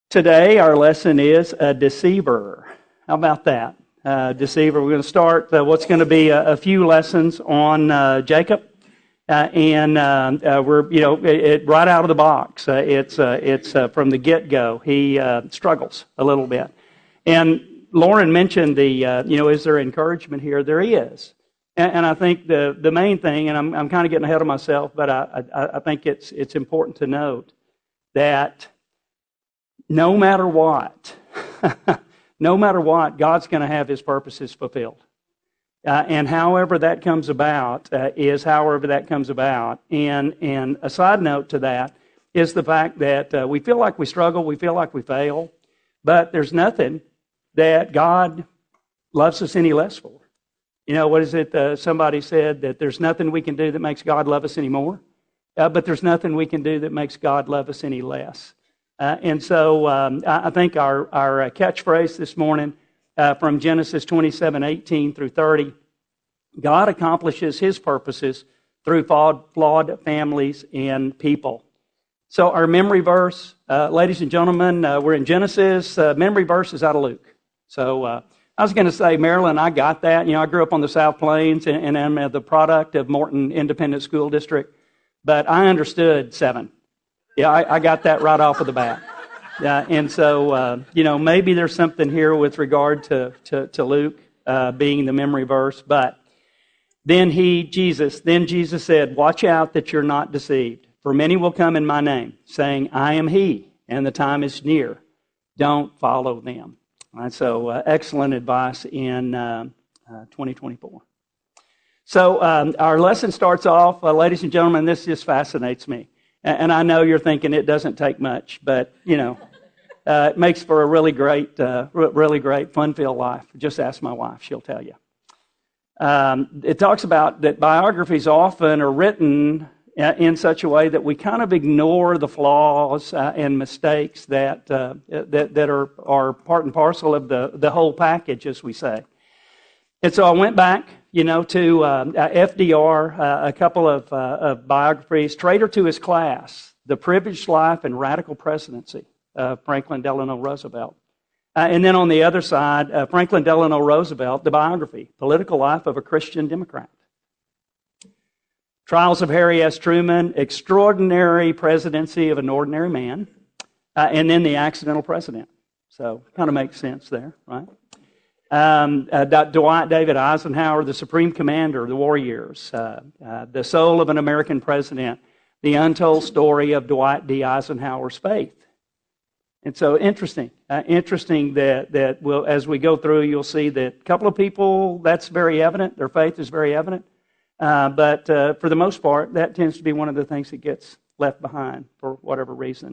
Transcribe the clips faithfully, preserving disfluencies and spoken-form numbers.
Today, our lesson is a deceiver. How about that? Uh, deceiver. We're going to start uh, what's going to be a, a few lessons on uh, Jacob. Uh, and uh, uh, we're, you know, it, it, right out of the box. Uh, it's uh, it's uh, from the get-go. He uh, struggles a little bit. And Lauren mentioned the, uh, you know, is there encouragement here? There is. And, and I think the, the main thing, and I'm, I'm kind of getting ahead of myself, but I, I, I think it's it's important to note that no matter what, no matter what, God's going to have His purposes fulfilled. Uh, and however that comes about uh, is however that comes about. And, and a side note to that is the fact that uh, we feel like we struggle, we feel like we fail, but there's nothing that God loves us any less for. You know, what is it? Uh, somebody said that there's nothing we can do that makes God love us any more, uh, but there's nothing we can do that makes God love us any less. Uh, and so um, I think our, our catchphrase this morning uh, from Genesis twenty-seven, eighteen through thirty, God accomplishes His purposes through flawed, flawed families and people. So our memory verse, uh, ladies and gentlemen, uh, we're in Genesis. Uh, memory verse is out of Luke. So uh, I was going to say, Maryland, I got that. You know, I grew up on the South Plains and, and I'm the product of Morton Independent School District. But I understood seven. Yeah, I, I got that right off of the bat. Yeah, and so, uh, you know, maybe there's something here with regard to, to, to Luke uh, being the memory verse. But then he, Jesus, then Jesus said, watch out that you're not deceived. For many will come in my name, saying, I am He, and the time is near. Don't follow them. All right, so uh, excellent advice in uh, uh, twenty twenty-four. So um, our lesson starts off, uh, ladies and gentlemen, this just fascinates me. And I know you're thinking it doesn't take much, but, you know, uh, it makes for a really great, uh, really great, fun-filled life. Just ask my wife. She'll tell you. Um, it talks about that biographies often are written in such a way that we kind of ignore the flaws uh, and mistakes that, uh, that that are, are part and parcel of the, the whole package, as we say. And so I went back, you know, to uh, F D R, uh, a couple of, uh, of biographies, Traitor to His Class, The Privileged Life and Radical Presidency of Franklin Delano Roosevelt. Uh, and then on the other side, uh, Franklin Delano Roosevelt, the biography, Political Life of a Christian Democrat. Trials of Harry S. Truman, Extraordinary Presidency of an Ordinary Man, uh, and then The Accidental President. So kind of makes sense there, right? Um, uh, Dwight David Eisenhower, the Supreme Commander of the War Years, uh, uh, The Soul of an American President, The Untold Story of Dwight D. Eisenhower's Faith. And so interesting, uh, interesting that, that we'll, as we go through, you'll see that a couple of people, that's very evident, their faith is very evident. Uh, but uh, for the most part, that tends to be one of the things that gets left behind for whatever reason.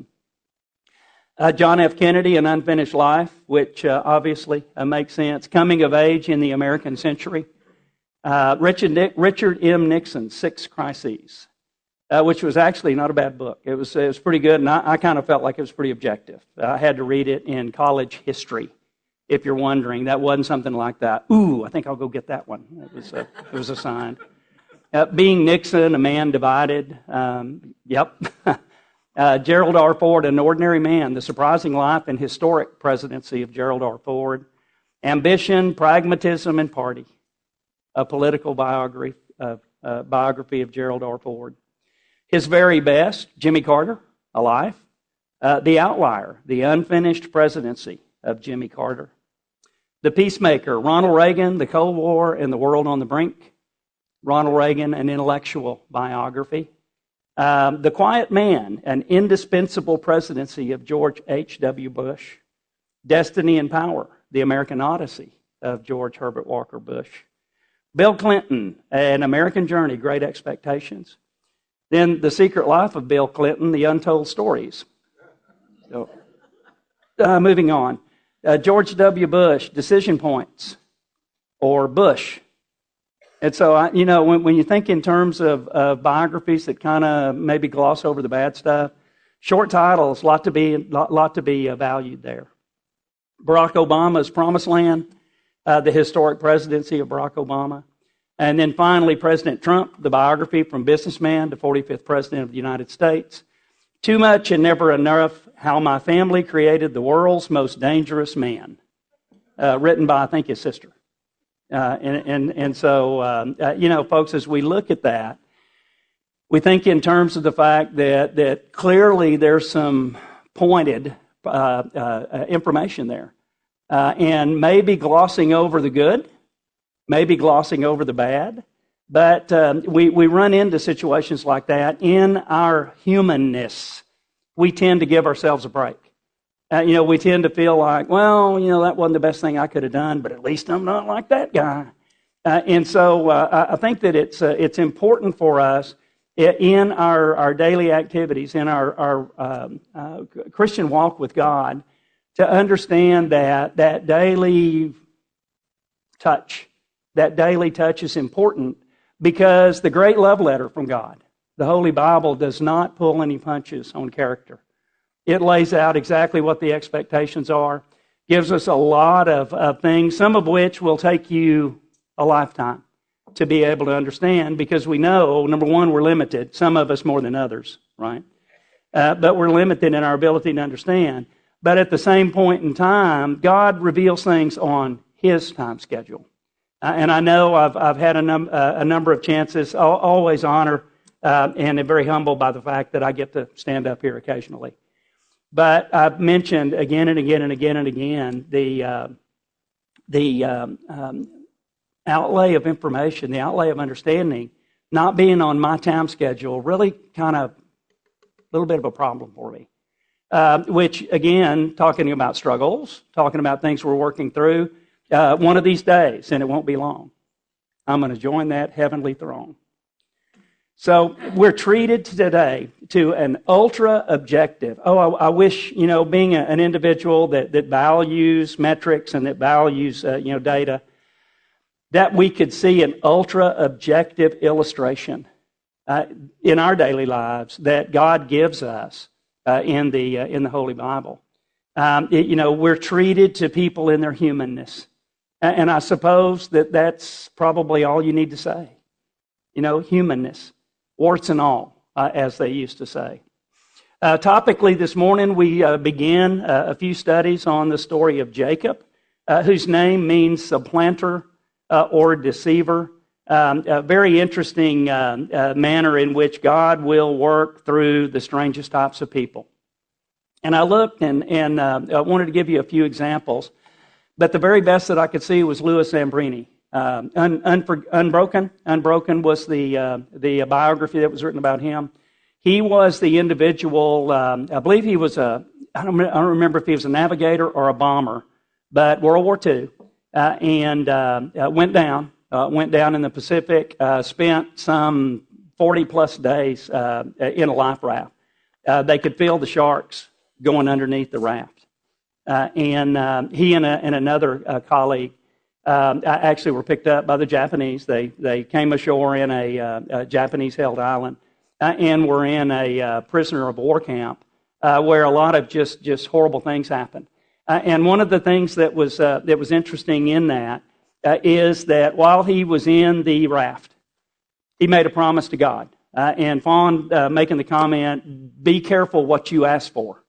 Uh, John F. Kennedy, An Unfinished Life, which uh, obviously uh, makes sense. Coming of Age in the American Century. Uh, Richard, Nick, Richard M. Nixon, Six Crises, uh, which was actually not a bad book. It was, it was pretty good, and I, I kind of felt like it was pretty objective. I had to read it in college history, if you're wondering. That wasn't something like that. Ooh, I think I'll go get that one. It was, uh, it was assigned. Uh, Being Nixon, A Man Divided. Um, yep. Uh, Gerald R. Ford, An Ordinary Man, The Surprising Life and Historic Presidency of Gerald R. Ford. Ambition, Pragmatism, and Party, a political biography, uh, uh, biography of Gerald R. Ford. His Very Best, Jimmy Carter, A Life. Uh, the Outlier, The Unfinished Presidency of Jimmy Carter. The Peacemaker, Ronald Reagan, The Cold War and the World on the Brink. Ronald Reagan, An Intellectual Biography. Um, the Quiet Man, An Indispensable Presidency of George H W. Bush. Destiny and Power, The American Odyssey of George Herbert Walker Bush. Bill Clinton, An American Journey, Great Expectations. Then The Secret Life of Bill Clinton, The Untold Stories. So, uh, moving on. Uh, George W. Bush, Decision Points, or Bush. And so, I, you know, when, when you think in terms of, of biographies that kind of maybe gloss over the bad stuff, short titles, lot to be lot, lot to be uh, valued there. Barack Obama's Promised Land, uh, the historic presidency of Barack Obama, and then finally President Trump, the biography From Businessman to forty-fifth President of the United States. Too Much and Never Enough, How My Family Created the World's Most Dangerous Man, uh, written by, I think, his sister. Uh, and, and, and so, um, uh, you know, folks, as we look at that, we think in terms of the fact that, that clearly there's some pointed uh, uh, information there. Uh, and maybe glossing over the good, maybe glossing over the bad. But um, we, we run into situations like that in our humanness. We tend to give ourselves a break. Uh, you know, we tend to feel like, well, you know, that wasn't the best thing I could have done, but at least I'm not like that guy. Uh, and so uh, I think that it's uh, it's important for us in our, our daily activities, in our, our um, uh, Christian walk with God, to understand that that daily touch, that daily touch is important. Because the great love letter from God, the Holy Bible, does not pull any punches on character. It lays out exactly what the expectations are, gives us a lot of, of things, some of which will take you a lifetime to be able to understand, because we know, number one, we're limited, some of us more than others, right? Uh, but we're limited in our ability to understand. But at the same point in time, God reveals things on His time schedule. Uh, and I know I've I've had a, num- uh, a number of chances, I'll always honor uh, and am very humbled by the fact that I get to stand up here occasionally. But I've mentioned again and again and again and again the uh, the um, um, outlay of information, the outlay of understanding, not being on my time schedule, really kind of a little bit of a problem for me. Uh, which, again, talking about struggles, talking about things we're working through, Uh, one of these days, and it won't be long, I'm going to join that heavenly throne. So we're treated today to an ultra-objective. Oh, I, I wish, you know, being a, an individual that, that values metrics and that values, uh, you know, data, that we could see an ultra-objective illustration uh, in our daily lives that God gives us uh, in the uh, in the Holy Bible. Um, it, you know, we're treated to people in their humanness. And I suppose that that's probably all you need to say. You know, humanness, warts and all, uh, as they used to say. Uh, topically this morning, we uh, begin uh, a few studies on the story of Jacob, uh, whose name means supplanter uh, or deceiver. Um, a very interesting uh, uh, manner in which God will work through the strangest types of people. And I looked and, and uh, I wanted to give you a few examples. But the very best that I could see was Louis Zamperini. Um, un, un, Unbroken. Unbroken was the uh, the biography that was written about him. He was the individual. Um, I believe he was a. I don't, I don't remember if he was a navigator or a bomber, but World War Two, uh, and uh, uh, went down. Uh, went down in the Pacific. Uh, spent some forty plus days uh, in a life raft. Uh, they could feel the sharks going underneath the raft. Uh, and uh, he and, a, and another uh, colleague um, actually were picked up by the Japanese. They they came ashore in a, uh, a Japanese-held island uh, and were in a uh, prisoner of war camp uh, where a lot of just, just horrible things happened. Uh, and one of the things that was uh, that was interesting in that uh, is that while he was in the raft, he made a promise to God. Uh, and Fawn uh, making the comment, "Be careful what you ask for,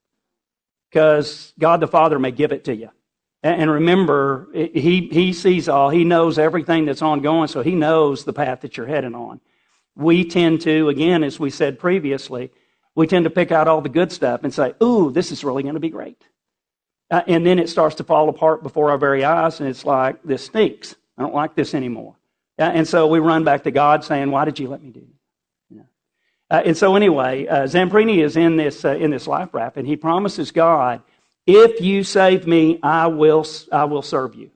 because God the Father may give it to you." And remember, he, he sees all. He knows everything that's ongoing, so he knows the path that you're heading on. We tend to, again, as we said previously, we tend to pick out all the good stuff and say, ooh, this is really going to be great. Uh, and then it starts to fall apart before our very eyes, and it's like, this stinks. I don't like this anymore. Uh, and so we run back to God saying, why did you let me do this? Uh, and so anyway, uh, Zamperini is in this uh, in this life raft, and he promises God, "If you save me, I will I will serve you."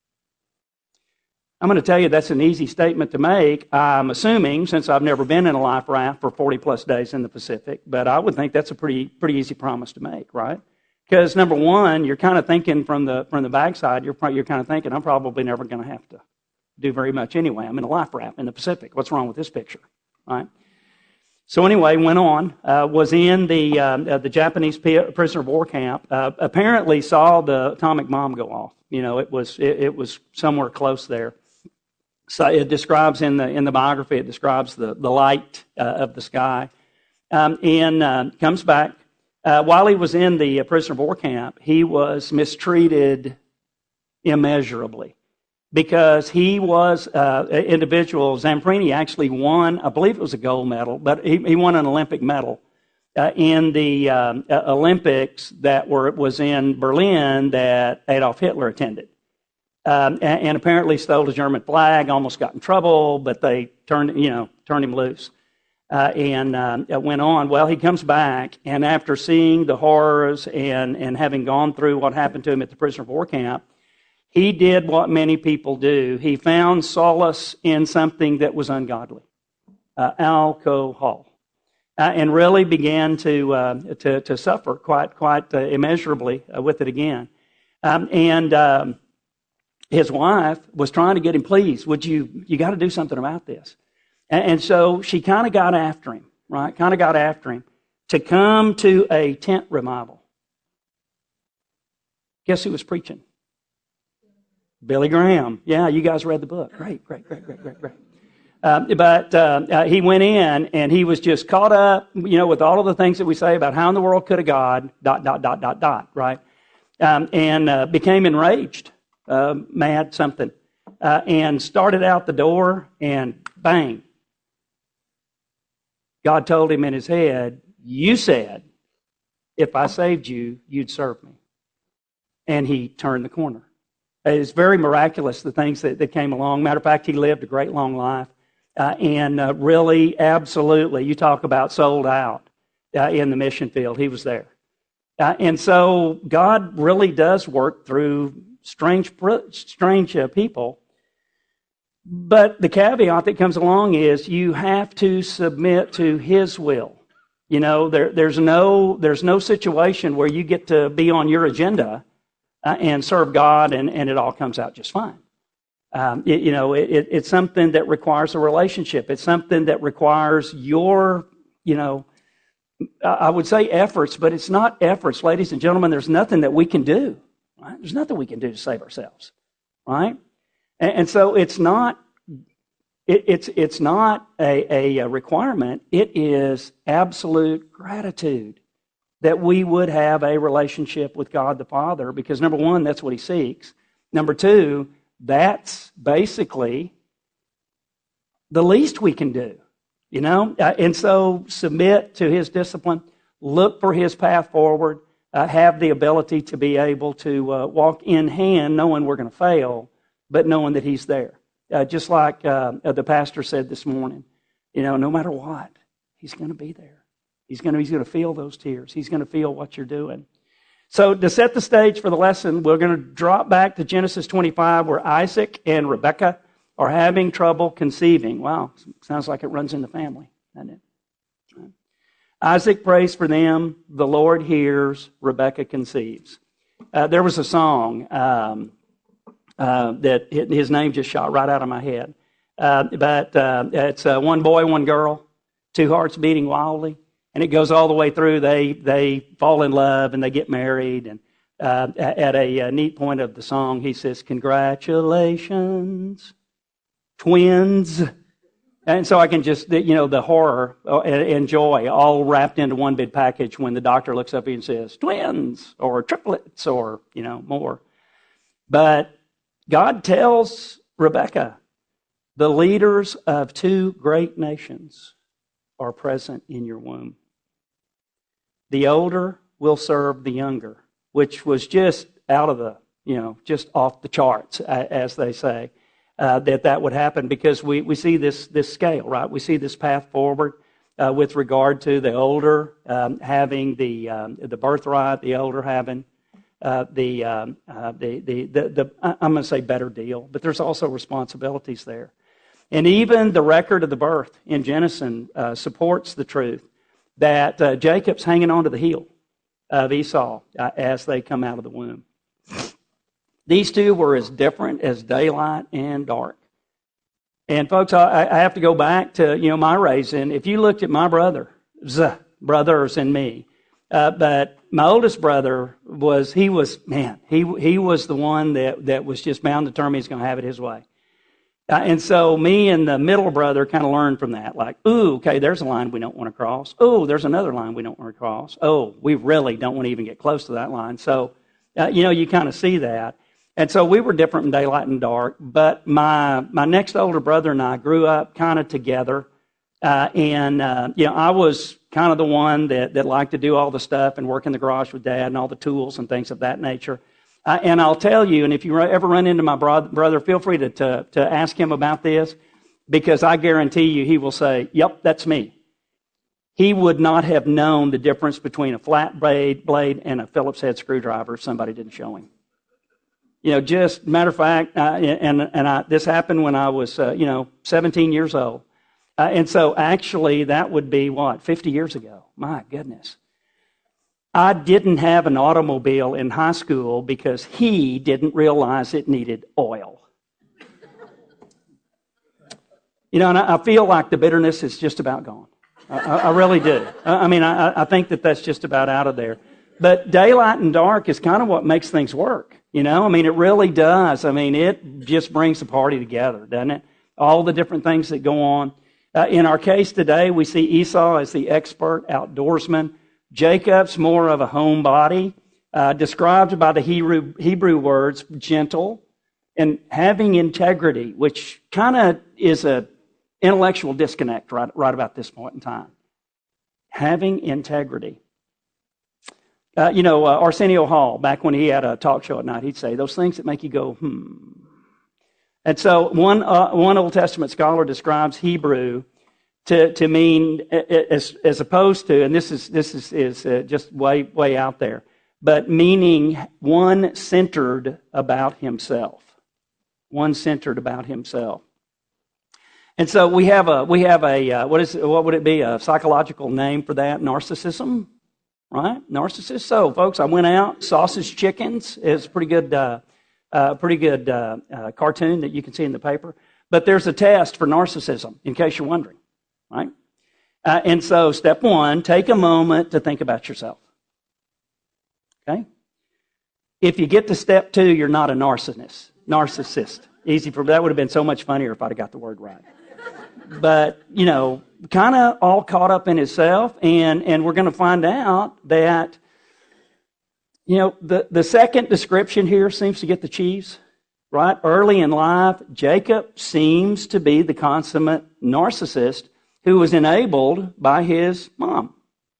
I'm going to tell you that's an easy statement to make. I'm assuming, since I've never been in a life raft for forty plus days in the Pacific, but I would think that's a pretty pretty easy promise to make, right? Because number one, you're kind of thinking from the from the backside, you're you're kind of thinking, I'm probably never going to have to do very much anyway. I'm in a life raft in the Pacific. What's wrong with this picture, right? So anyway, went on, uh, was in the um, uh, the Japanese prisoner of war camp, uh, apparently saw the atomic bomb go off. You know, it was it, it was somewhere close there. So it describes in the in the biography, it describes the, the light uh, of the sky. um, and uh, comes back. Uh, while he was in the uh, prisoner of war camp, he was mistreated immeasurably because he was uh, an individual. Zamprini actually won, I believe it was a gold medal, but he, he won an Olympic medal uh, in the um, uh, Olympics that were was in Berlin that Adolf Hitler attended. Um, and, and apparently stole a German flag, almost got in trouble, but they turned, you know, turned him loose. Uh, and um, it went on. Well, he comes back, and after seeing the horrors and, and having gone through what happened to him at the prisoner of war camp, he did what many people do. He found solace in something that was ungodly, uh, alcohol, uh, and really began to, uh, to to suffer quite quite uh, immeasurably uh, with it again. Um, and um, his wife was trying to get him, please, would you, you got to do something about this. And so she kind of got after him, right? Kind of got after him to come to a tent revival. Guess who was preaching? Billy Graham. Yeah, you guys read the book. Great, great, great, great, great, great. Uh, but uh, uh, he went in and he was just caught up, you know, with all of the things that we say about how in the world could a God, dot, dot, dot, dot, dot, right? Um, and uh, became enraged, uh, mad, something, uh, and started out the door and bang. God told him in his head, you said, if I saved you, you'd serve me. And he turned the corner. It's very miraculous, the things that, that came along. Matter of fact, he lived a great long life. Uh, and uh, really, absolutely, you talk about sold out uh, in the mission field. He was there. Uh, and so God really does work through strange, strange uh, people. But the caveat that comes along is you have to submit to His will. You know, there, there's no there's no situation where you get to be on your agenda uh, and serve God and, and it all comes out just fine. Um, it, you know, it, it's something that requires a relationship. It's something that requires your, you know, I would say efforts, but it's not efforts, ladies and gentlemen. There's nothing that we can do. Right? There's nothing we can do to save ourselves, right? And so it's not it, it's it's not a, a requirement. It is absolute gratitude that we would have a relationship with God the Father, because number one, that's what He seeks. Number two, that's basically the least we can do, you know. Uh, and so submit to His discipline, look for His path forward, uh, have the ability to be able to uh, walk in hand, knowing we're going to fail, but knowing that He's there. Uh, just like uh, the pastor said this morning, you know, no matter what, He's going to be there. He's going to, he's going to feel those tears. He's going to feel what you're doing. So to set the stage for the lesson, we're going to drop back to Genesis twenty-five, where Isaac and Rebekah are having trouble conceiving. Wow, sounds like it runs in the family, doesn't it? Isaac prays for them. The Lord hears. Rebekah conceives. Uh, there was a song um, uh, that his name just shot right out of my head. Uh, but uh, it's uh, one boy, one girl, two hearts beating wildly. And it goes all the way through. They they fall in love and they get married. And uh, at a, a neat point of the song, he says, "Congratulations, twins." And so I can just, you know, the horror and joy all wrapped into one big package when the doctor looks up and says, "Twins," or triplets, or, you know, more. But God tells Rebekah, the leaders of two great nations are present in your womb. The older will serve the younger, which was just out of the, you know, just off the charts, as they say, uh, that that would happen, because we, we see this this scale, right? We see this path forward uh, with regard to the older um, having the um, the birthright, the older having uh, the, um, uh, the the the the I'm going to say better deal, but there's also responsibilities there. And even the record of the birth in Genesis uh, supports the truth that uh, Jacob's hanging on to the heel of Esau uh, as they come out of the womb. These two were as different as daylight and dark. And folks, I, I have to go back to, you know, my raising. If you looked at my brother, brothers and me, uh, but my oldest brother was, he was, man, he he was the one that, that was just bound determined he's going to have it his way. Uh, and so me and the middle brother kind of learned from that. Like, ooh, okay, there's a line we don't want to cross. Oh, there's another line we don't want to cross. Oh, we really don't want to even get close to that line. So, uh, you know, you kind of see that. And so we were different in daylight and dark. But my my next older brother and I grew up kind of together. Uh, and, uh, you know, I was kind of the one that, that liked to do all the stuff and work in the garage with Dad and all the tools and things of that nature. Uh, and I'll tell you, and if you ever run into my bro- brother, feel free to, to, to ask him about this, because I guarantee you he will say, yep, that's me. He would not have known the difference between a flat blade, blade and a Phillips head screwdriver if somebody didn't show him. You know, just matter of fact, uh, and, and I, this happened when I was, uh, you know, seventeen years old. Uh, and so actually that would be, what, fifty years ago? My goodness. I didn't have an automobile in high school because he didn't realize it needed oil. You know, and I, I feel like the bitterness is just about gone. I, I really do. I mean, I, I think that that's just about out of there. But daylight and dark is kind of what makes things work. You know, I mean, it really does. I mean, it just brings the party together, doesn't it? All the different things that go on. Uh, in our case today, we see Esau as the expert outdoorsman. Jacob's more of a homebody, uh, described by the Hebrew, Hebrew words gentle and having integrity, which kind of is a intellectual disconnect right, right about this point in time. Having integrity. Uh, you know, uh, Arsenio Hall, back when he had a talk show at night, he'd say, those things that make you go, hmm. And so one, uh, one Old Testament scholar describes Hebrew To, to mean as as opposed to, and this is this is is uh, just way way out there, but meaning one centered about himself, one centered about himself. And so we have a we have a uh, what is what would it be, a psychological name for that? Narcissism, right? Narcissist. So folks, I went out. Sausage Chickens is a pretty good uh, uh, pretty good uh, uh, cartoon that you can see in the paper. But there's a test for narcissism, in case you're wondering. Right? Uh, and so, step one, take a moment to think about yourself. Okay? If you get to step two, you're not a narcissist. Narcissist. Easy for that would have been so much funnier if I'd have got the word right. But, you know, kind of all caught up in himself, and, and we're going to find out that, you know, the, the second description here seems to get the cheese. Right? Early in life, Jacob seems to be the consummate narcissist who was enabled by his mom.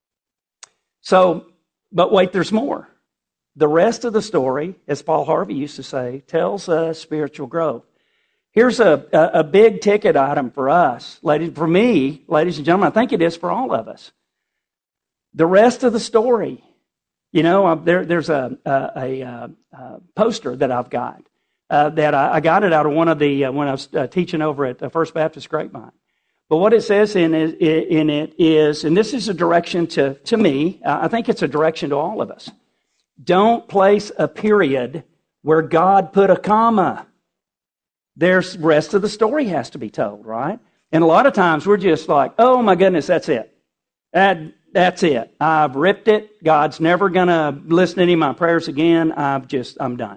So, but wait, there's more. The rest of the story, as Paul Harvey used to say, tells us spiritual growth. Here's a, a, a big ticket item for us, ladies, for me, ladies and gentlemen. I think it is for all of us. The rest of the story, you know, there, there's a, a, a, a poster that I've got uh, that I, I got it out of one of the uh, when I was uh, teaching over at uh, First Baptist Grapevine. But what it says in it, in it is, and this is a direction to, to me, I think it's a direction to all of us. Don't place a period where God put a comma. There's the rest of the story has to be told, right? And a lot of times we're just like, oh my goodness, that's it. That, that's it. I've ripped it. God's never going to listen to any of my prayers again. I've just, I'm done.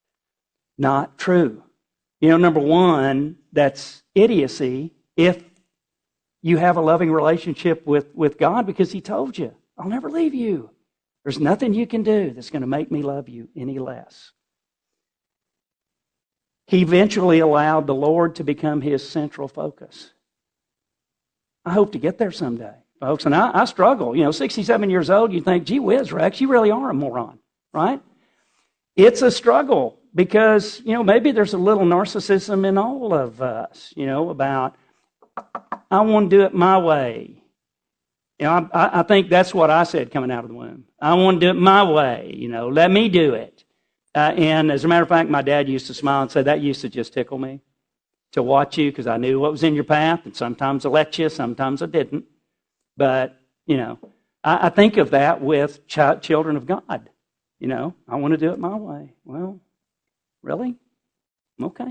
Not true. You know, number one, that's idiocy if you have a loving relationship with, with God, because He told you, I'll never leave you. There's nothing you can do that's going to make me love you any less. He eventually allowed the Lord to become his central focus. I hope to get there someday, folks. And I, I struggle. You know, sixty-seven years old, you think, gee whiz, Rex, you really are a moron, right? It's a struggle because, you know, maybe there's a little narcissism in all of us, you know, about, I want to do it my way. You know, I, I think that's what I said coming out of the womb. I want to do it my way. You know, let me do it. Uh, and as a matter of fact, my dad used to smile and say, that used to just tickle me to watch you because I knew what was in your path. And sometimes I let you, sometimes I didn't. But, you know, I, I think of that with ch- children of God. You know, I want to do it my way. Well, really? Okay.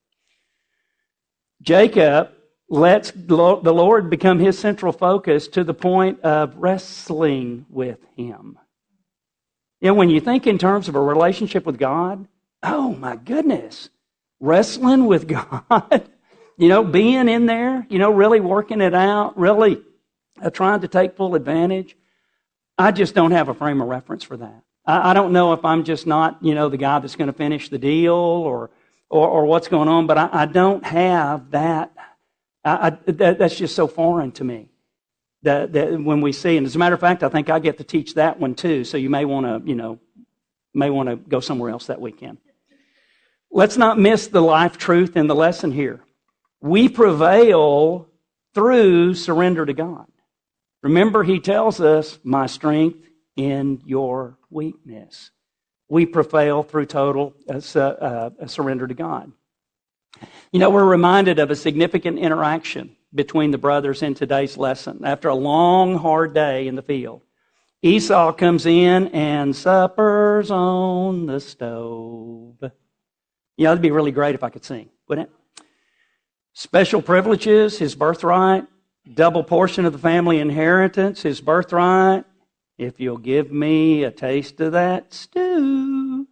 Jacob lets the Lord become his central focus to the point of wrestling with him. You know, when you think in terms of a relationship with God, oh my goodness, wrestling with God. you know, being in there, you know, really working it out, really uh, trying to take full advantage. I just don't have a frame of reference for that. I, I don't know if I'm just not, you know, the guy that's going to finish the deal or or, or what's going on, but I, I don't have that. I, I, that. That's just so foreign to me. That, that when we see, and as a matter of fact, I think I get to teach that one too. So you may want to, you know, may want to go somewhere else that weekend. Let's not miss the life truth in the lesson here. We prevail through surrender to God. Remember, he tells us, my strength in your weakness. We prevail through total uh, uh, surrender to God. You know, we're reminded of a significant interaction between the brothers in today's lesson. After a long, hard day in the field, Esau comes in and suppers on the stove. You know, it'd be really great if I could sing, wouldn't it? Special privileges, his birthright. Double portion of the family inheritance, his birthright. If you'll give me a taste of that stew,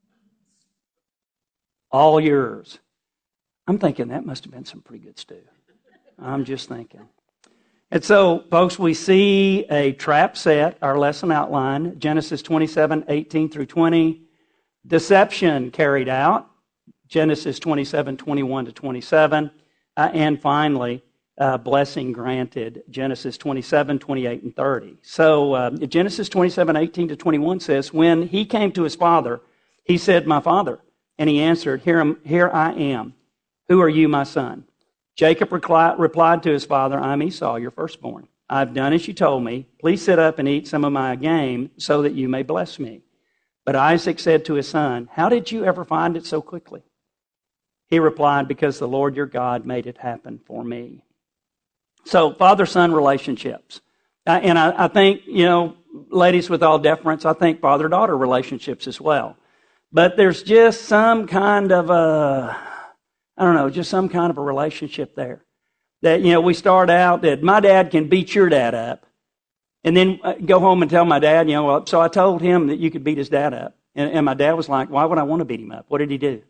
all yours. I'm thinking that must have been some pretty good stew. I'm just thinking. And so, folks, we see a trap set, our lesson outline, Genesis twenty-seven, eighteen through twenty. Deception carried out, Genesis twenty-seven, twenty-one to twenty-seven. Uh, and finally, uh, blessing granted, Genesis twenty-seven, twenty-eight, and thirty. So, uh, Genesis twenty-seven, eighteen to twenty-one says, when he came to his father, he said, my father. And he answered, here, am, here I am. Who are you, my son? Jacob repli- replied to his father, I'm Esau, your firstborn. I've done as you told me. Please sit up and eat some of my game so that you may bless me. But Isaac said to his son, how did you ever find it so quickly? He replied, because the Lord your God made it happen for me. So, father-son relationships. Uh, and I, I think, you know, ladies, with all deference, I think father-daughter relationships as well. But there's just some kind of a, I don't know, just some kind of a relationship there. That, you know, we start out that my dad can beat your dad up. And then go home and tell my dad, you know, well, so I told him that you could beat his dad up. And, and my dad was like, why would I want to beat him up? What did he do?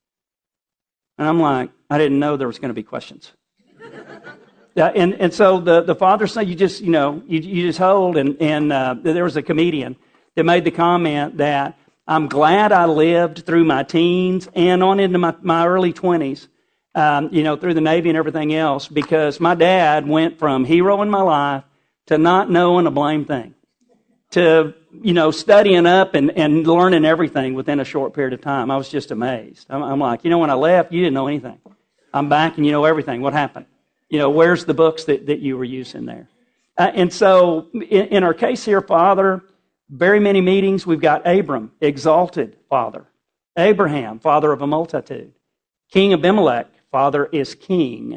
And I'm like, I didn't know there was going to be questions. Yeah, and, and so the, the father said, you just, you know, you, you just hold. And, and uh, there was a comedian that made the comment that I'm glad I lived through my teens and on into my, my early twenties, um, you know, through the Navy and everything else, because my dad went from hero in my life to not knowing a blame thing, to, you know, studying up and, and learning everything within a short period of time. I was just amazed. I'm, I'm like, you know, when I left, you didn't know anything. I'm back and you know everything. What happened? You know, where's the books that, that you were using there? Uh, and so in, in our case here, Father, very many meetings. We've got Abram, exalted father. Abraham, father of a multitude. King Abimelech, father is king.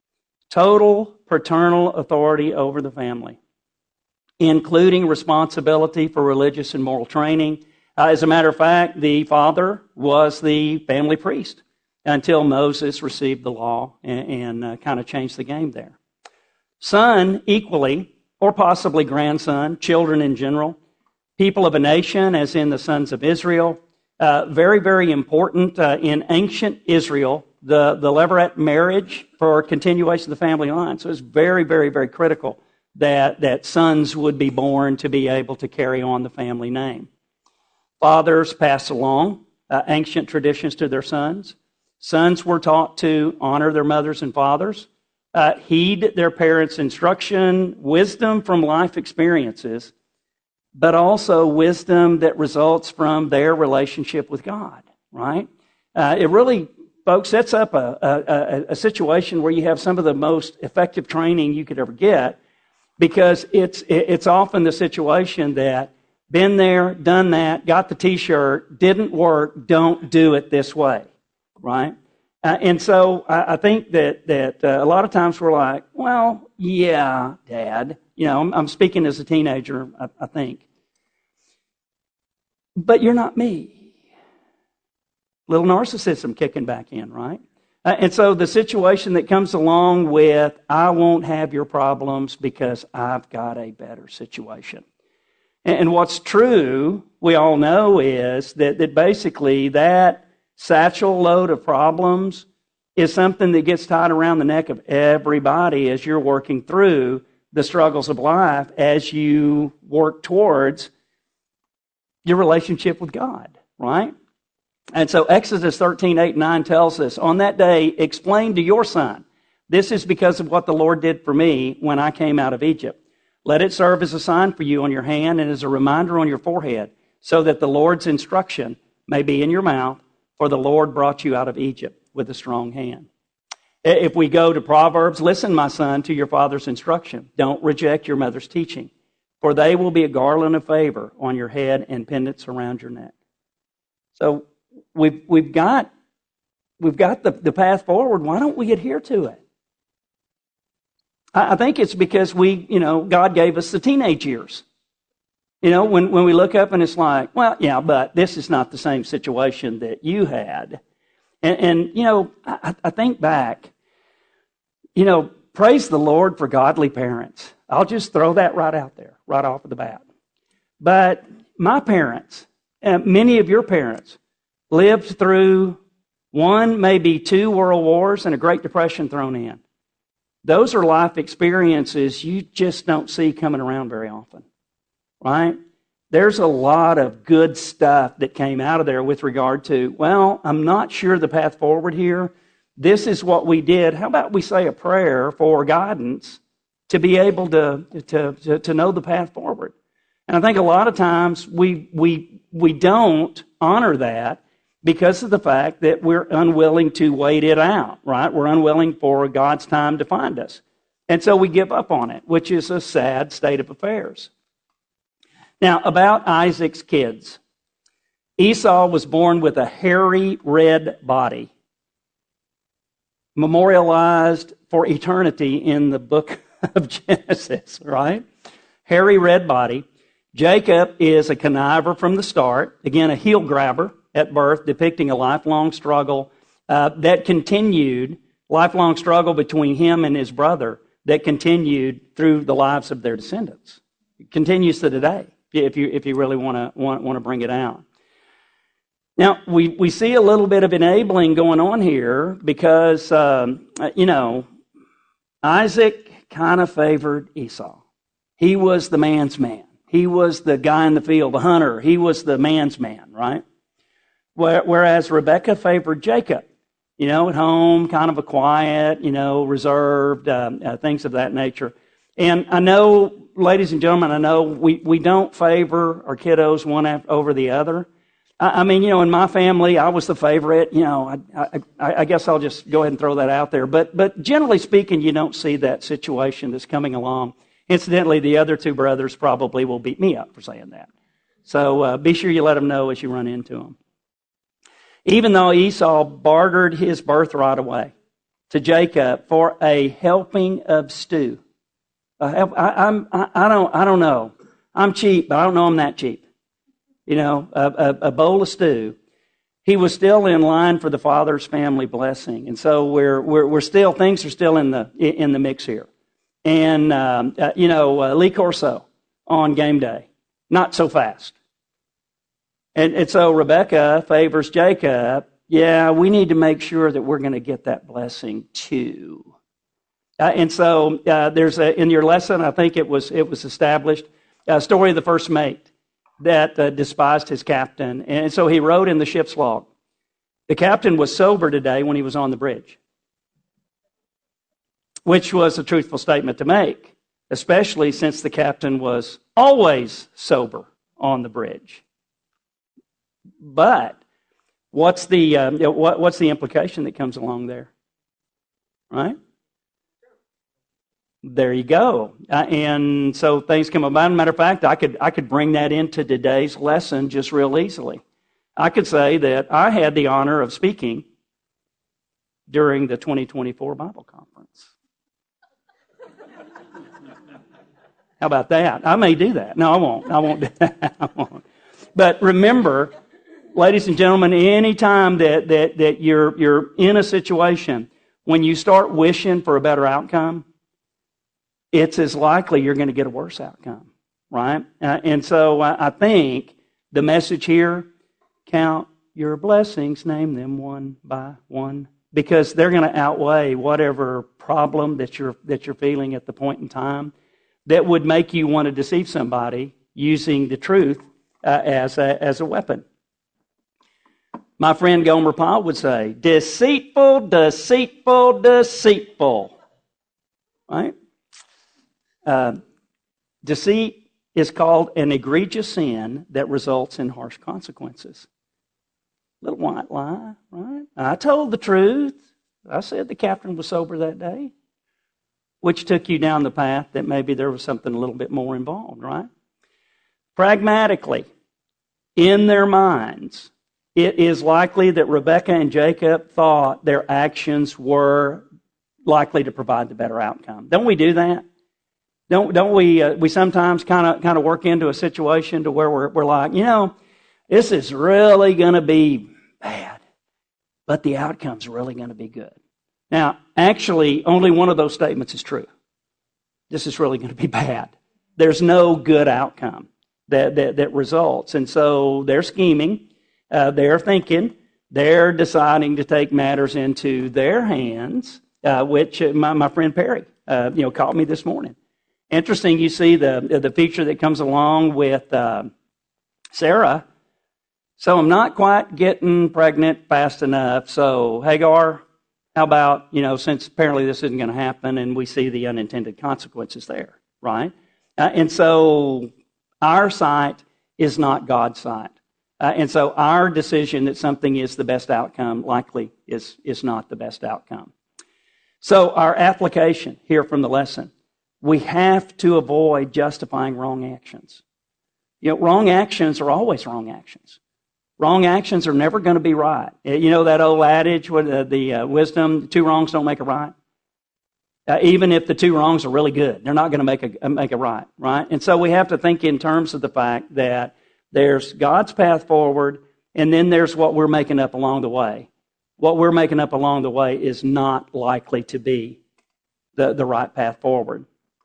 Total paternal authority over the family, including responsibility for religious and moral training. Uh, as a matter of fact, the father was the family priest until Moses received the law and, and uh, kind of changed the game there. Son, equally, or possibly grandson, children in general, people of a nation, as in the sons of Israel. Uh, very, very important uh, in ancient Israel, the, the levirate marriage for continuation of the family line. So it's very, very, very critical that, that sons would be born to be able to carry on the family name. Fathers pass along uh, ancient traditions to their sons. Sons were taught to honor their mothers and fathers, uh, heed their parents' instruction, wisdom from life experiences, but also wisdom that results from their relationship with God, right? Uh, it really, folks, sets up a, a, a situation where you have some of the most effective training you could ever get, because it's it's often the situation that been there, done that, got the T-shirt, didn't work, don't do it this way, right? Uh, and so I, I think that that uh, a lot of times we're like, well, yeah, Dad. You know, I'm, I'm speaking as a teenager, I, I think. But you're not me. Little narcissism kicking back in, right? Uh, and so the situation that comes along with, I won't have your problems because I've got a better situation. And, and what's true, we all know, is that, that basically that satchel load of problems is something that gets tied around the neck of everybody as you're working through the struggles of life, as you work towards your relationship with God, right? And so Exodus thirteen, eight, and nine tells us, on that day, explain to your son, this is because of what the Lord did for me when I came out of Egypt. Let it serve as a sign for you on your hand and as a reminder on your forehead, so that the Lord's instruction may be in your mouth, for the Lord brought you out of Egypt with a strong hand. If we go to Proverbs, listen, my son, to your father's instruction. Don't reject your mother's teaching, for they will be a garland of favor on your head and pendants around your neck. So we've, we've got, we've got the, the path forward. Why don't we adhere to it? I, I think it's because we, you know, God gave us the teenage years. You know, when, when we look up and it's like, well, yeah, but this is not the same situation that you had. And, and you know, I, I think back, you know, praise the Lord for godly parents. I'll just throw that right out there, right off of the bat. But my parents, and many of your parents, lived through one, maybe two world wars and a Great Depression thrown in. Those are life experiences you just don't see coming around very often, right? There's a lot of good stuff that came out of there with regard to, well, I'm not sure the path forward here. This is what we did. How about we say a prayer for guidance to be able to, to, to, to know the path forward? And I think a lot of times we, we, we don't honor that because of the fact that we're unwilling to wait it out, right? We're unwilling for God's time to find us. And so we give up on it, which is a sad state of affairs. Now, about Isaac's kids. Esau was born with a hairy red body, memorialized for eternity in the book of Genesis, right? Hairy red body. Jacob is a conniver from the start, again, a heel grabber at birth, depicting a lifelong struggle uh, that continued, lifelong struggle between him and his brother that continued through the lives of their descendants. It continues to today. If you if you really want to want, want to bring it out. Now, we, we see a little bit of enabling going on here because, um, you know, Isaac kind of favored Esau. He was the man's man. He was the guy in the field, the hunter. He was the man's man, right? Whereas Rebekah favored Jacob, you know, at home, kind of a quiet, you know, reserved, um, uh, things of that nature. And I know, ladies and gentlemen, I know we, we don't favor our kiddos one over the other. I, I mean, you know, in my family, I was the favorite. You know, I, I, I guess I'll just go ahead and throw that out there. But but generally speaking, you don't see that situation that's coming along. Incidentally, the other two brothers probably will beat me up for saying that. So uh, be sure you let them know as you run into them. Even though Esau bartered his birthright away to Jacob for a helping of stew. Uh, I, I'm, I, I don't, I don't know. I'm cheap, but I don't know I'm that cheap. You know, a, a, a bowl of stew. He was still in line for the father's family blessing, and so we're we're, we're still things are still in the in the mix here. And um, uh, you know, uh, Lee Corso on game day, not so fast. And, and so Rebekah favors Jacob. Yeah, we need to make sure that we're going to get that blessing too. Uh, and so uh, there's a, in your lesson, I think it was it was established, a story of the first mate that uh, despised his captain. And so he wrote in the ship's log, the captain was sober today when he was on the bridge, which was a truthful statement to make, especially since the captain was always sober on the bridge. But what's the uh, what, what's the implication that comes along there, right? There you go. Uh, and so things come about. As a matter of fact, I could I could bring that into today's lesson just real easily. I could say that I had the honor of speaking during the twenty twenty-four Bible Conference. How about that? I may do that. No, I won't. I won't do that. I won't. But remember, ladies and gentlemen, any time that, that, that you're you're in a situation when you start wishing for a better outcome, it's as likely you're going to get a worse outcome, right? Uh, and so uh, I think the message here, count your blessings, name them one by one, because they're going to outweigh whatever problem that you're that you're feeling at the point in time that would make you want to deceive somebody using the truth uh, as a, as a weapon. My friend Gomer Pyle would say, deceitful, deceitful, deceitful. Right? Uh, deceit is called an egregious sin that results in harsh consequences. Little white lie, right? I told the truth. I said the captain was sober that day, which took you down the path that maybe there was something a little bit more involved, right? Pragmatically, in their minds, it is likely that Rebekah and Jacob thought their actions were likely to provide the better outcome. Don't we do that? Don't don't we? Uh, we sometimes kind of kind of work into a situation to where we're we're like, you know, this is really going to be bad, but the outcome's really going to be good. Now, actually, only one of those statements is true. This is really going to be bad. There's no good outcome that that, that results, and so they're scheming. Uh, they're thinking, they're deciding to take matters into their hands, uh, which uh, my, my friend Perry, uh, you know, caught me this morning. Interesting, you see the the feature that comes along with uh, Sarah. So I'm not quite getting pregnant fast enough. So Hagar, how about, you know, since apparently this isn't going to happen, and we see the unintended consequences there, right? Uh, and so our sight is not God's sight. Uh, and so our decision that something is the best outcome likely is, is not the best outcome. So our application here from the lesson, we have to avoid justifying wrong actions. You know, wrong actions are always wrong actions. Wrong actions are never going to be right. You know that old adage, with uh, the uh, wisdom, two wrongs don't make a right? Uh, even if the two wrongs are really good, they're not going to make a make a right, right? And so we have to think in terms of the fact that there's God's path forward, and then there's what we're making up along the way. What we're making up along the way is not likely to be the, the right path forward.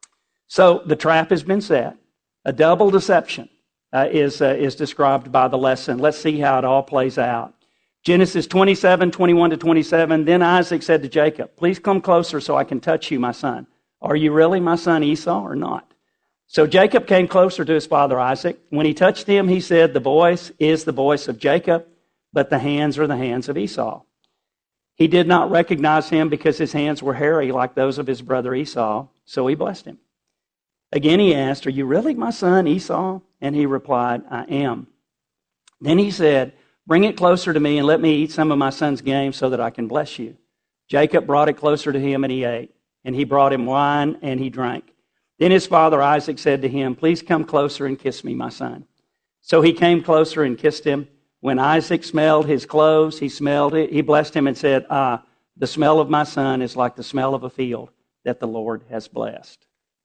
So the trap has been set. A double deception uh, is, uh, is described by the lesson. Let's see how it all plays out. Genesis twenty-seven, twenty-one to twenty-seven. Then Isaac said to Jacob, please come closer so I can touch you, my son. Are you really my son Esau or not? So Jacob came closer to his father Isaac. When he touched him, he said, the voice is the voice of Jacob, but the hands are the hands of Esau. He did not recognize him because his hands were hairy like those of his brother Esau, so he blessed him. Again he asked, are you really my son Esau? And he replied, I am. Then he said, bring it closer to me and let me eat some of my son's game so that I can bless you. Jacob brought it closer to him and he ate. And he brought him wine and he drank. Then his father Isaac said to him, please come closer and kiss me, my son. So he came closer and kissed him. When Isaac smelled his clothes, he smelled it. He blessed him and said, ah, the smell of my son is like the smell of a field that the Lord has blessed.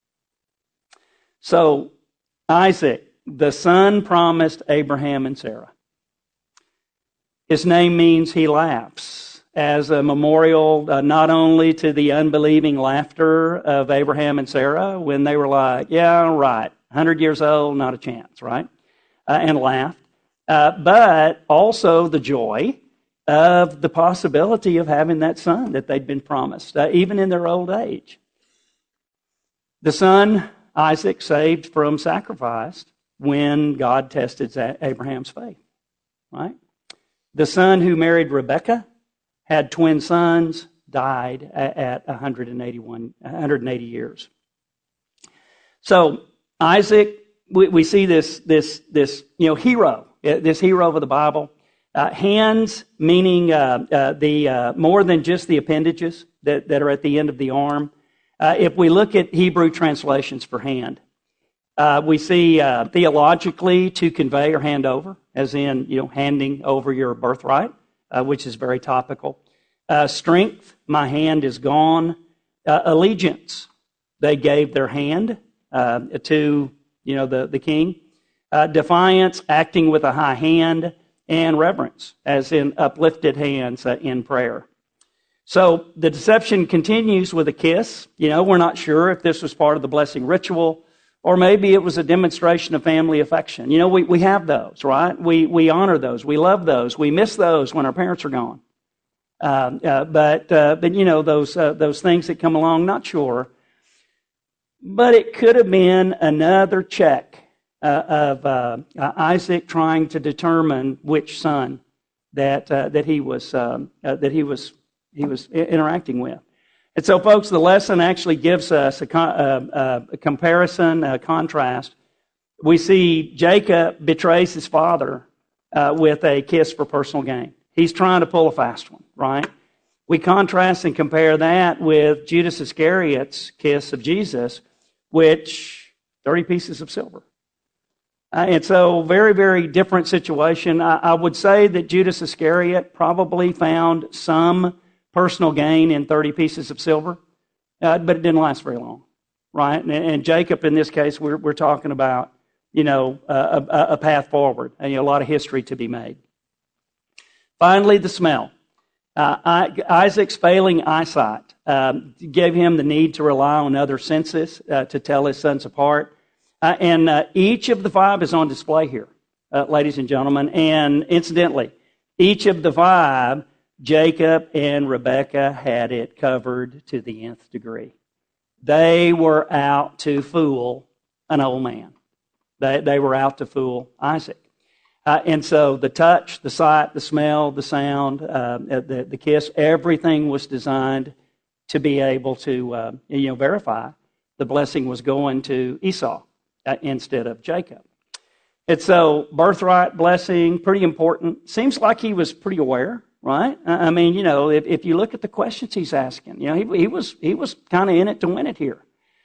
So Isaac, the son promised Abraham and Sarah. His name means he laughs, as a memorial uh, not only to the unbelieving laughter of Abraham and Sarah when they were like, yeah, right, one hundred years old, not a chance, right? Uh, and laughed. Uh, but also the joy of the possibility of having that son that they'd been promised, uh, even in their old age. The son, Isaac, saved from sacrifice when God tested Abraham's faith, right? The son who married Rebekah had twin sons, died at one hundred eighty-one, one hundred eighty years. So Isaac, we, we see this this this you know hero, this hero of the Bible. Uh, hands meaning uh, uh, the uh, more than just the appendages that, that are at the end of the arm. Uh, if we look at Hebrew translations for hand, uh, we see uh, theologically to convey or hand over, as in you know handing over your birthright. Uh, which is very topical. Uh, strength, my hand is gone. Uh, allegiance, they gave their hand uh, to you know the, the king. Uh, defiance, acting with a high hand. And reverence, as in uplifted hands uh, in prayer. So the deception continues with a kiss. You know, we're not sure if this was part of the blessing ritual, or maybe it was a demonstration of family affection. You know, we, we have those, right? We we honor those. We love those. We miss those when our parents are gone. Uh, uh, but, uh, but you know, those, uh, those things that come along, not sure. But it could have been another check uh, of uh, uh, Isaac trying to determine which son that uh, that he was um, uh, that he was he was interacting with. And so, folks, the lesson actually gives us a, con- uh, a comparison, a contrast. We see Jacob betrays his father uh, with a kiss for personal gain. He's trying to pull a fast one, right? We contrast and compare that with Judas Iscariot's kiss of Jesus, which thirty pieces of silver. Uh, and so, very, very different situation. I, I would say that Judas Iscariot probably found some personal gain in thirty pieces of silver, uh, but it didn't last very long, right? And, and Jacob, in this case, we're, we're talking about, you know, a, a, a path forward, and you know, a lot of history to be made. Finally, the smell. Uh, I, Isaac's failing eyesight um, gave him the need to rely on other senses uh, to tell his sons apart. Uh, and uh, each of the five is on display here, uh, ladies and gentlemen. And incidentally, each of the five, Jacob and Rebekah had it covered to the nth degree. They were out to fool an old man. They, they were out to fool Isaac. Uh, and so the touch, the sight, the smell, the sound, uh, the, the kiss, everything was designed to be able to uh, you know, verify the blessing was going to Esau uh, instead of Jacob. And so birthright blessing, pretty important. Seems like he was pretty aware, right? I mean, you know, if, if you look at the questions he's asking, you know, he, he was he was kind of in it to win it here.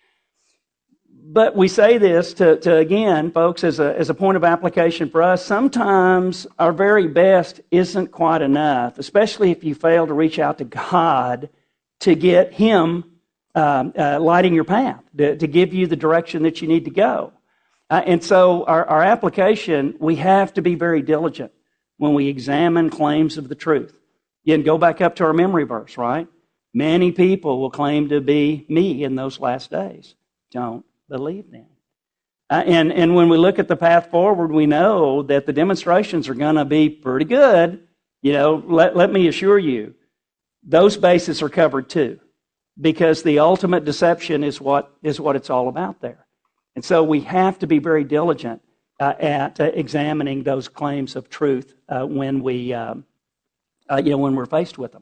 But we say this to, to again, folks, as a as a point of application for us. Sometimes our very best isn't quite enough, especially if you fail to reach out to God to get Him um, uh, lighting your path, to, to give you the direction that you need to go. Uh, and so our, our application, we have to be very diligent when we examine claims of the truth. You can go back up to our memory verse, right? Many people will claim to be me in those last days. Don't believe them. Uh, and, and when we look at the path forward, we know that the demonstrations are going to be pretty good. You know, let, let me assure you, those bases are covered too, because the ultimate deception is what is what it's all about there. And so we have to be very diligent uh, at uh, examining those claims of truth uh, when we, um, uh, you know, when we're faced with them.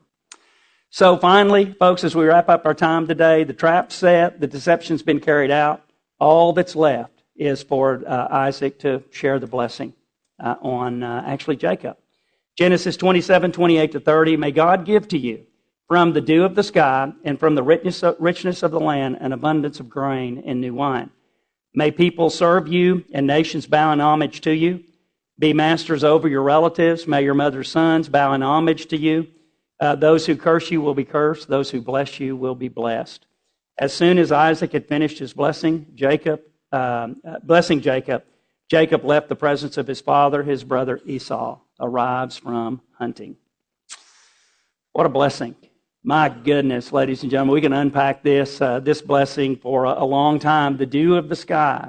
So finally, folks, as we wrap up our time today, the trap's set, the deception's been carried out. All that's left is for uh, Isaac to share the blessing uh, on uh, actually Jacob. Genesis twenty-seven, twenty-eight to thirty. May God give to you from the dew of the sky and from the richness of, richness of the land an abundance of grain and new wine. May people serve you and nations bow in homage to you. Be masters over your relatives. May your mother's sons bow in homage to you. Uh, those who curse you will be cursed. Those who bless you will be blessed. As soon as Isaac had finished his blessing, Jacob, um, uh, blessing Jacob, Jacob left the presence of his father. His brother Esau arrives from hunting. What a blessing. My goodness, ladies and gentlemen, we can unpack this uh, this blessing for a, a long time. The dew of the sky,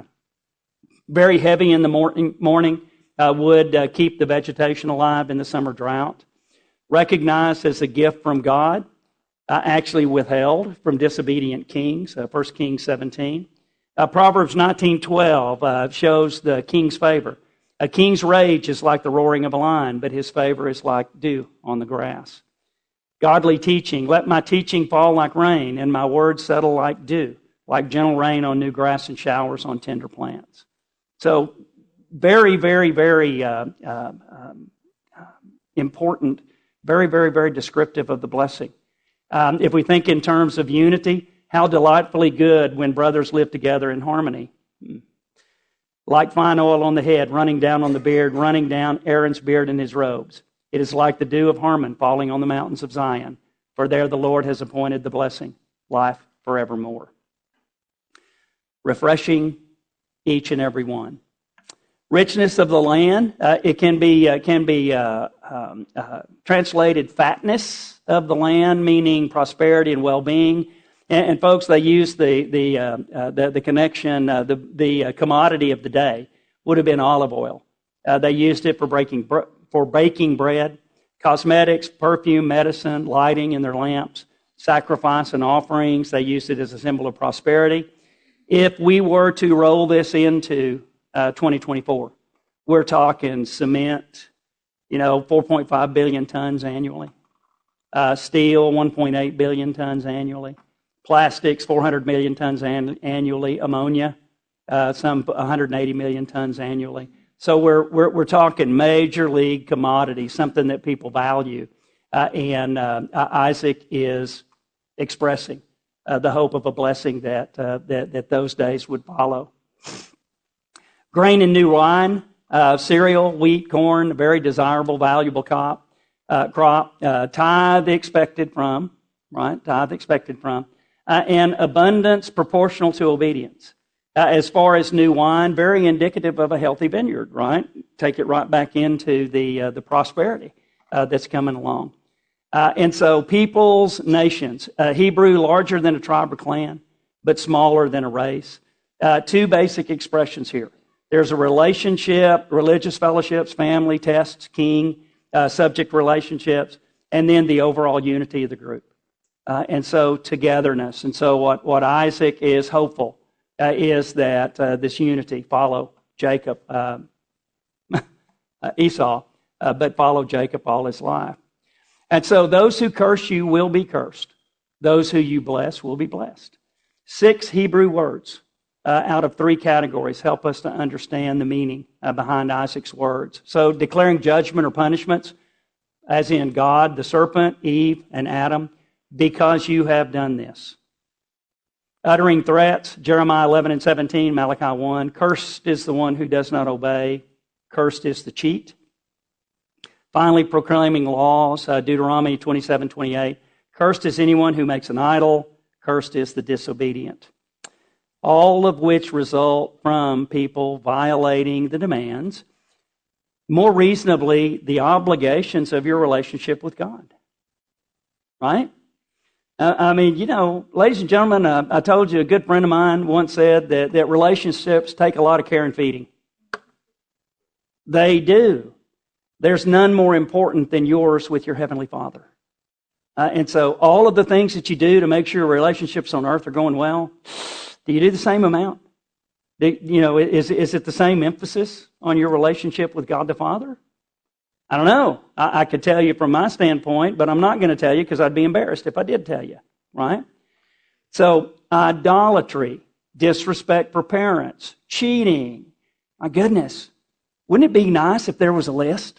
very heavy in the morning, morning uh, would uh, keep the vegetation alive in the summer drought. Recognized as a gift from God, uh, actually withheld from disobedient kings, uh, First Kings seventeen. Uh, Proverbs nineteen twelve uh, shows the king's favor. A king's rage is like the roaring of a lion, but his favor is like dew on the grass. Godly teaching, let my teaching fall like rain, and my words settle like dew, like gentle rain on new grass and showers on tender plants. So, very, very, very uh, uh, um, important, very, very, very descriptive of the blessing. Um, if we think in terms of unity, how delightfully good when brothers live together in harmony. Like fine oil on the head, running down on the beard, running down Aaron's beard in his robes. It is like the dew of Hermon falling on the mountains of Zion, for there the Lord has appointed the blessing, life forevermore. Refreshing each and every one. Richness of the land, uh, it can be uh, can be uh, um, uh, translated fatness of the land, meaning prosperity and well-being. And, and folks, they use the the uh, uh, the, the connection, uh, the the uh, commodity of the day would have been olive oil. Uh, they used it for breaking. Br- for baking bread. Cosmetics, perfume, medicine, lighting in their lamps, sacrifice and offerings. They used it as a symbol of prosperity. If we were to roll this into uh, twenty twenty-four, we're talking cement, you know, four point five billion tons annually. Uh, steel, one point eight billion tons annually. Plastics, four hundred million tons an- annually. Ammonia, uh, some one hundred eighty million tons annually. So we're, we're, we're talking major league commodity, something that people value. Uh, and uh, Isaac is expressing uh, the hope of a blessing that, uh, that, that those days would follow. Grain and new wine, uh, cereal, wheat, corn, a very desirable, valuable crop. Uh, crop, uh, tithe expected from, right? Tithe expected from. Uh, and abundance proportional to obedience. Uh, as far as new wine, very indicative of a healthy vineyard, right? Take it right back into the uh, the prosperity uh, that's coming along. Uh, and so peoples, nations, uh, Hebrew larger than a tribe or clan, but smaller than a race. Uh, two basic expressions here. There's a relationship, religious fellowships, family, tests, king, uh, subject relationships, and then the overall unity of the group. Uh, and so togetherness. And so what, what Isaac is hopeful uh, is that uh, this unity follow Jacob, uh, Esau, uh, but follow Jacob all his life. And so those who curse you will be cursed. Those who you bless will be blessed. Six Hebrew words uh, out of three categories help us to understand the meaning uh, behind Isaac's words. So declaring judgment or punishments, as in God, the serpent, Eve, and Adam, because you have done this. Uttering threats, Jeremiah eleven and seventeen, Malachi one. Cursed is the one who does not obey. Cursed is the cheat. Finally, proclaiming laws, uh, Deuteronomy twenty-seven, twenty-eight. Cursed is anyone who makes an idol. Cursed is the disobedient. All of which result from people violating the demands, more reasonably, the obligations of your relationship with God. Right? Uh, I mean, you know, ladies and gentlemen, uh, I told you a good friend of mine once said that, that relationships take a lot of care and feeding. They do. There's none more important than yours with your Heavenly Father. Uh, and so all of the things that you do to make sure your relationships on earth are going well, do you do the same amount? Do, you know, is, is it the same emphasis on your relationship with God the Father? I don't know. I, I could tell you from my standpoint, but I'm not going to tell you because I'd be embarrassed if I did tell you, right? So idolatry, disrespect for parents, cheating. My goodness, wouldn't it be nice if there was a list?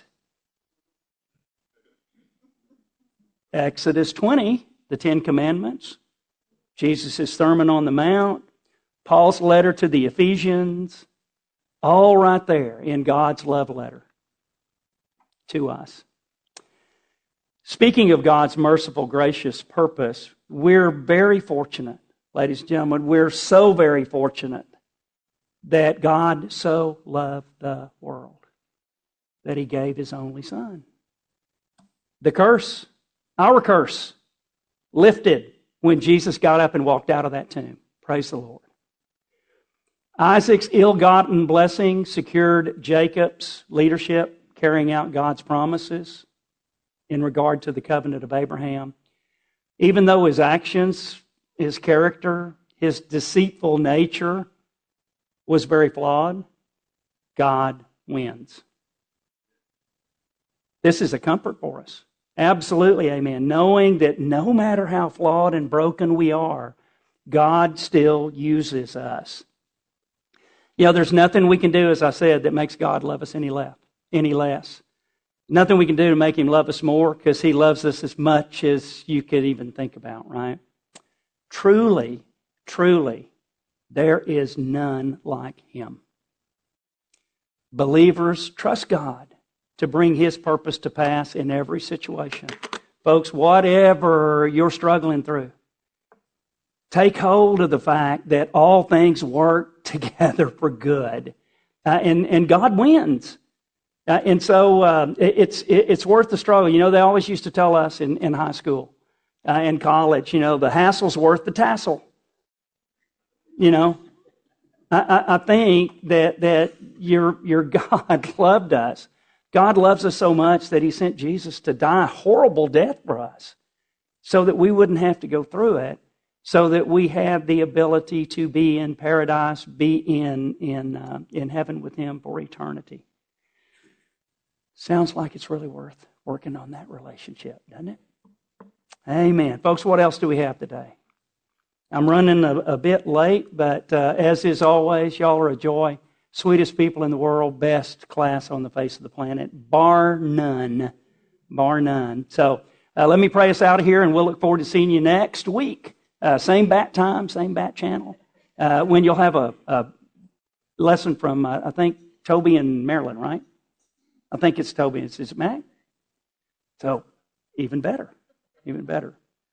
Exodus twenty, the Ten Commandments, Jesus' Sermon on the Mount, Paul's letter to the Ephesians, all right there in God's love letter to us. Speaking of God's merciful, gracious purpose, we're very fortunate, ladies and gentlemen, we're so very fortunate that God so loved the world that He gave His only Son. The curse, our curse, lifted when Jesus got up and walked out of that tomb. Praise the Lord. Isaac's ill-gotten blessing secured Jacob's leadership, carrying out God's promises in regard to the covenant of Abraham. Even though his actions, his character, his deceitful nature was very flawed, God wins. This is a comfort for us. Absolutely, amen. Knowing that no matter how flawed and broken we are, God still uses us. You know, there's nothing we can do, as I said, that makes God love us any less. Any less. Nothing we can do to make Him love us more because He loves us as much as you could even think about, right? Truly, truly, there is none like Him. Believers, trust God to bring His purpose to pass in every situation. Folks, whatever you're struggling through, take hold of the fact that all things work together for good. Uh, and, and God wins. Uh, and so uh, it, it's it, it's worth the struggle. You know, they always used to tell us in, in high school uh, and college, you know, the hassle's worth the tassel. You know, I, I, I think that that your your God loved us. God loves us so much that He sent Jesus to die a horrible death for us so that we wouldn't have to go through it, so that we have the ability to be in paradise, be in, in, uh, in heaven with Him for eternity. Sounds like it's really worth working on that relationship, doesn't it? Amen. Folks, what else do we have today? I'm running a, a bit late, but uh, as is always, y'all are a joy. Sweetest people in the world, best class on the face of the planet, bar none. Bar none. So uh, let me pray us out of here, and we'll look forward to seeing you next week. Uh, same bat time, same bat channel, uh, when you'll have a, a lesson from, uh, I think, Toby and Marilyn, right? I think it's Toby. Is it Mac? So, even better. Even better.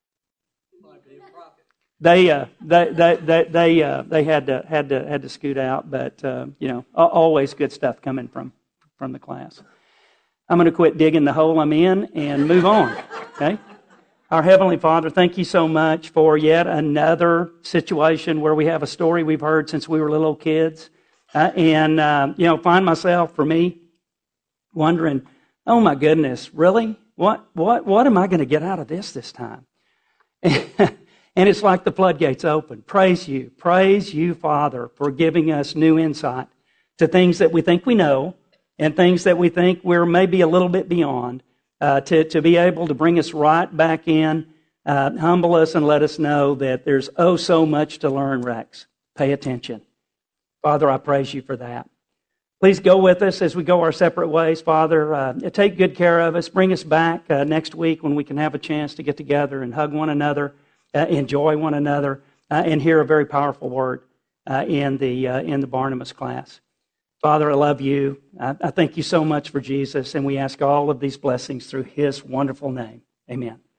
They uh, they they they they, uh, they had to had to had to scoot out, but uh, you know, always good stuff coming from from the class. I'm going to quit digging the hole I'm in and move on. Okay, our Heavenly Father, thank you so much for yet another situation where we have a story we've heard since we were little kids, uh, and uh, you know, find myself for me wondering, oh my goodness, really? What what what am I going to get out of this this time? And it's like the floodgates open. Praise you. Praise you, Father, for giving us new insight to things that we think we know and things that we think we're maybe a little bit beyond, uh, to, to be able to bring us right back in, uh, humble us and let us know that there's oh so much to learn, Rex. Pay attention. Father, I praise you for that. Please go with us as we go our separate ways, Father. Uh, take good care of us. Bring us back uh, next week when we can have a chance to get together and hug one another. Uh, enjoy one another, uh, and hear a very powerful word uh, in the uh, in the Barnabas class. Father, I love you. I, I thank you so much for Jesus, and we ask all of these blessings through His wonderful name. Amen.